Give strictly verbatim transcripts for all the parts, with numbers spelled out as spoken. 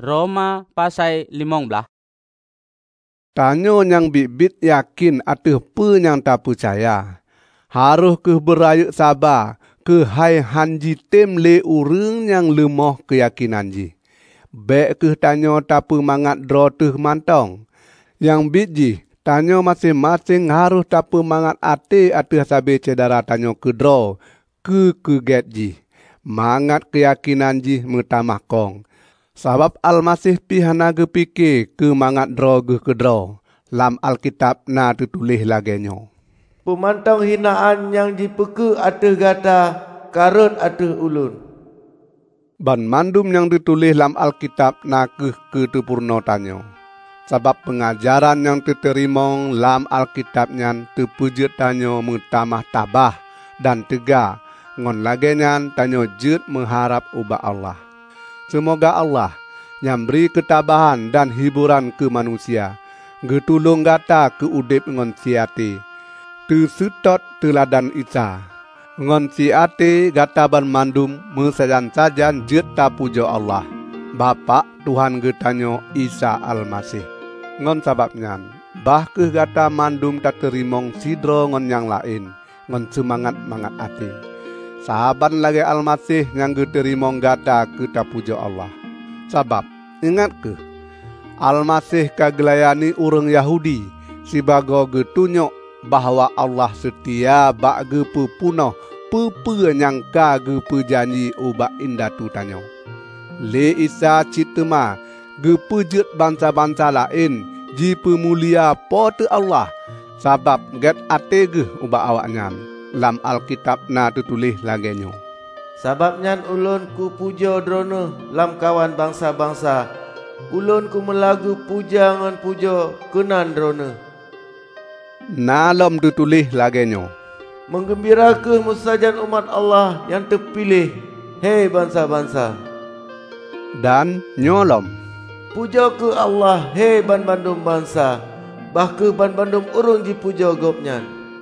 Roma pasal limong belah. Tanyo yang bibit yakin atuh pe yang tak percaya. Harus ke berayuk sabar ke hai hanji tem le urang yang lemah keyakinan ji. Bek ke tanyo tak mangat dro tuh mantong. Yang biji tanyo masing-masing harus tak mangat ate atuh sabe cedara tanyo ke dro ke keget ji. Mangat keyakinan ji metamah kong. Sabab Al-Masih pihana ge pike ke mangat dro ge ke dro. Lam Alkitab na tertulis lagenyo. Pemantang hinaan yang dipeke atuh gata karut atuh ulun. Ban mandum yang ditulis lam Alkitab na ke ke tepurno tanyo. Sabab pengajaran yang diterimong lam Alkitab nyan terpujet tanyo metamah tabah dan tega. Ngon lagenyan tanyo jet mengharap ubah Allah. Semoga Allah yang beri ketabahan dan hiburan ke manusia. Getulung gata ke udip ngon siate. Tu sutot teladan Isa. Ngon siate gata ban mandum mesajan-sajan jet ta pujo Allah. Bapa Tuhan getanyo Isa Al-Masih. Ngon sababnya bah ke gata mandum tak terimong sidro ngon yang lain. Ngon semangat-mangat ati. Sahaban lagi Al-Masih yang geterimong gata ke ta pujo Allah. Sabab ingat ke Al-Masih kagelayani urang Yahudi sibago getunyok bahwa Allah setia bak ge pepunoh pepe yang ka ge pejanji ubak indatu tanyo. Le Isa citema ge pejet bangsa-bangsa lain ji pemulia pote Allah sabab get ate ge ubak awaknya. Lam Alkitab na tertulis lagenyo. Sababnya ulun ku puja drono lam kawan bangsa-bangsa. Ulun ku melagu puja ngan puja kenan drono. Na lam tertulis lagenyo. Menggembira ke musajan umat Allah yang terpilih. Hei bangsa-bangsa. Dan nyolom. Puja ke Allah hei ban-bandum bangsa. Bah ke ban-bandum urung dipuja gopnya.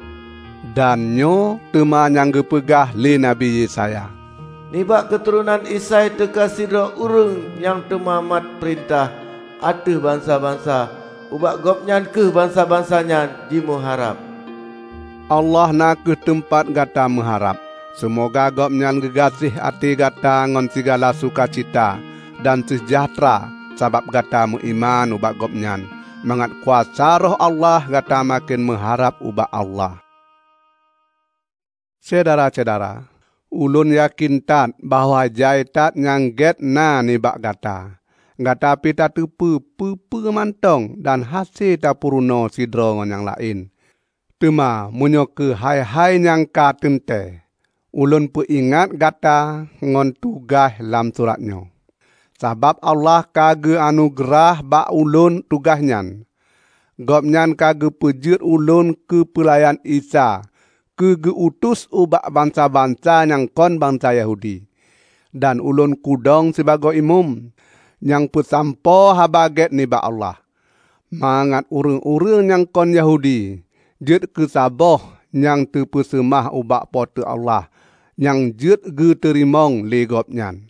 Dan nyo tema yang gepegah le Nabi Yesaya. Nibak keturunan Isai tekasih roh urung yang temamat perintah atuh bangsa-bangsa. Ubak gopnyan ke bangsa-bangsanya dimuharap. Allah na ke tempat gata mengharap. Semoga gopnyan gegasih ati gata ngon segala sukacita dan sejahtera sabab gata mengiman ubak gopnyan. Mangat kuasa roh Allah gata makin mengharap ubak Allah. Saudara-saudara, ulun yakin tat bahwa jai tat yang get na nibak gata. Gata pita tepu pepe mantong dan hasil tapuruno sidrongon yang lain. Tema munyo ke hai-hai yang ka tente. Ulun pu ingat gata ngon tugas lam suratnyo. Sabab Allah kage anugerah bak ulun tugasnyan. Gopnyan kage pejut ulun ke pelayan Isa. Ke geutus ubak bangsa-bangsa yang kon bangsa Yahudi. Dan ulun kudong sebagai imam yang pesampo habaget nibak Allah. Mangat urang-urang yang kon Yahudi. Jet kesaboh yang terpesemah ubak pote Allah. Yang jet ge terimong legopnyan.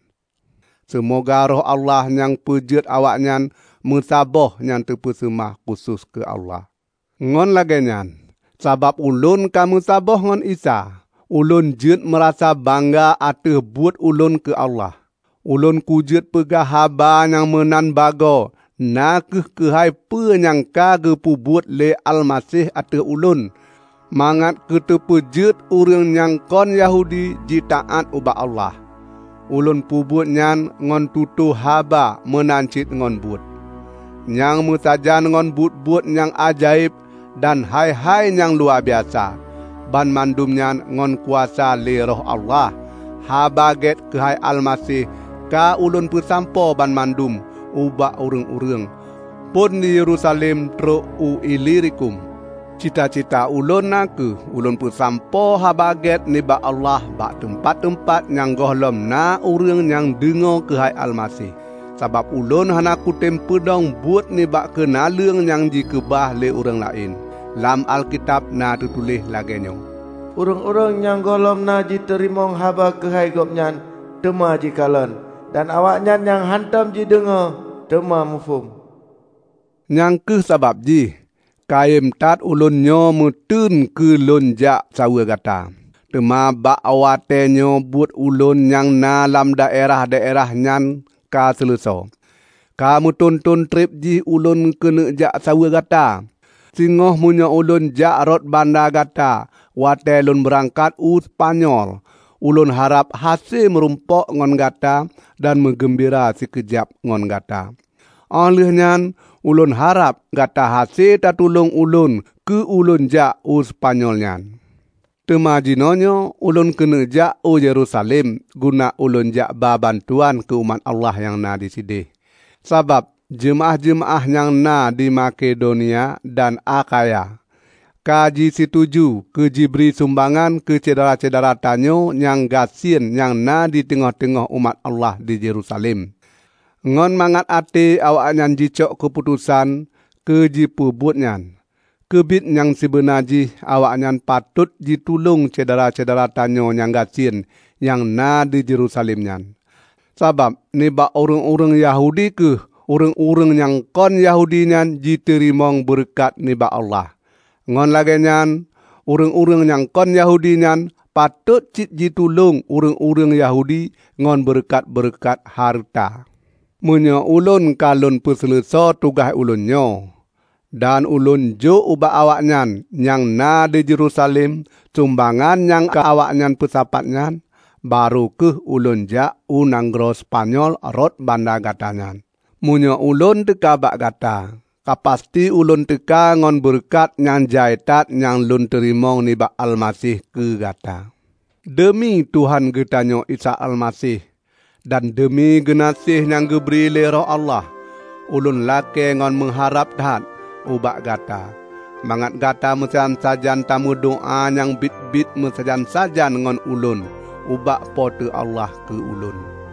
Semoga roh Allah yang pejet awaknyan mesaboh yang terpesemah khusus ke Allah. Ngon lagenyan. Sabab ulun kamu saboh ngon Isa. Ulun jet merasa bangga atuh buat ulun ke Allah. Ulun kujet pegah haba yang menan bago. Nakeh kehai pe yang kage pubuat le Al-Masih atuh ulun. Mangat ketepejet urang yang kon Yahudi jitaat ubak Allah. Ulun pubuat nyan ngon tutu haba menancit ngon buat. Yang musajan ngon buat-buat yang ajaib. Dan hai-hai yang luar biasa. Ban mandumnya ngon kuasa le roh Allah. Habaget ke hai Al-Masih. Ka ulun pesampo ban mandum. Ubak urang-urang. Pun di Yerusalem tro u ilirikum. Cita-cita ulun naku. Ulun pesampo habaget nibak Allah. Bak tempat-tempat yang gohlom na urang yang dengo ke hai Al-Masih. Sabab ulun hana kutem pedong buat nibak kenalung yang jikebah le urang lain. Lam Alkitab na tertulis lagenyo. Urang-urang yang golom na diterimong haba kehai gopnyan tema jikalon. Dan awaknyan yang hantam ji dengar tema mufum. Yang ke sebab ji, kaim tat ulun nyo mutun ke lun jak sawa kata. Tema bak awate nyo buat ulun yang na lam daerah-daerah nyan ka seluso. Kamu tuntun trip ji ulun kena jak sawa kata. Singoh munyo ulun jak rot banda kata. Wate lun berangkat u Spanyol. Ulun harap hasil merumpok ngon kata dan menggembira sekejap ngon kata. Oleh nyan, ulun harap kata hasil tatulung ulun ke ulun jak u Spanyol nyan. Temajinonyo ulun kena jak u Yerusalem guna ulun jak ba bantuan ke umat Allah yang na di sini. Sebab jemaah-jemaah yang na di Makedonia dan Akaya kaji setuju ke jibri sumbangan ke cedera-cedera tanyo yang gasien yang na di tengah-tengah umat Allah di Yerusalem. Ngon mangat ate awak nyan jicok keputusan ke jipu buat nyan. Kebit yang sebenaji awak nyan patut ditulung cedera-cedera tanyo yang gasien yang na di Yerusalem nyan. Sebab ni bak orang-orang Yahudi ke orang-orang yang kon Yahudi nyan diterimong berkat ni bak Allah. Ngon lagi nyan orang-orang yang kon Yahudi nyan patut cit ditulung orang-orang Yahudi ngon berkat-berkat harta. Munyo ulun kalun peselesa tugas ulunnya. Dan ulun jo ubah awak nyan yang na di Jerusalem sumbangan yang ke awak nyan pesapat nyan. Baru ke ulun jak unanggro Spanyol rot banda gatanyan. Munyo ulun teka bak gata. Kapasti ulun teka ngon berkat yang jaitat yang lun terimong ni bak Almasih ke gata. Demi Tuhan getanyo Isa Almasih. Dan demi genasih yang geberi le roh Allah, ulun lake ngon mengharap dahat ubak gata. Mangat gata mesajan sajan tamu doa yang bit-bit mesajan sajan ngon ulun, ubak pote Allah ke ulun.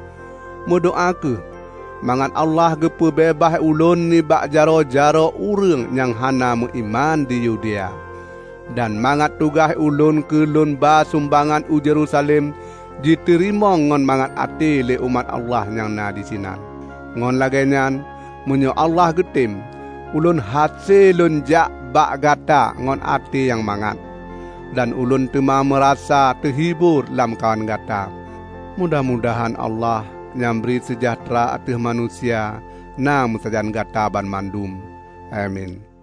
Mudoa ke, mangat Allah gepu bebah ulun ni bak jaro-jaro urang yang hana mengiman di Yudea. Dan mangat tugas ulun ke lun ba sumbangan u Jerusalem, diterima ngon mangat ati le umat Allah yang na di sinan. Ngon lagi nyan, munyo Allah getim, ulun hati lun jak bak gata ngon ati yang mangat. Dan ulun tema merasa terhibur dalam kawan gata. Mudah-mudahan Allah yang beri sejahtera atas manusia, na musajan gata ban mandum. Amin.